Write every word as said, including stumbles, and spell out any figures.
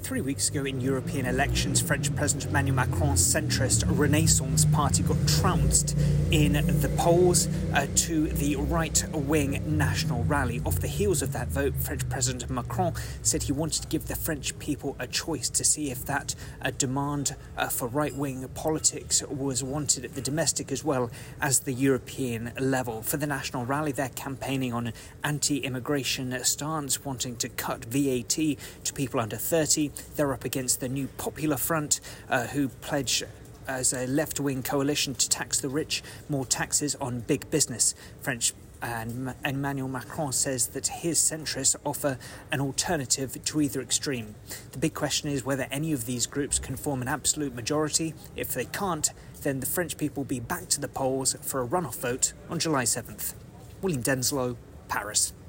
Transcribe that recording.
Three weeks ago in European elections, French President Emmanuel Macron's centrist Renaissance party got trounced in the polls uh, to the right-wing National Rally. Off the heels of that vote, French President Macron said he wanted to give the French people a choice to see if that uh, demand uh, for right-wing politics was wanted at the domestic as well as the European level. For the National Rally, they're campaigning on an anti-immigration stance, wanting to cut V A T to people under thirty. They're up against the New Popular Front, uh, who pledge as a left-wing coalition to tax the rich, more taxes on big business. French and Emmanuel Macron says that his centrists offer an alternative to either extreme. The big question is whether any of these groups can form an absolute majority. If they can't, then the French people will be back to the polls for a runoff vote on July seventh. William Denslow, Paris.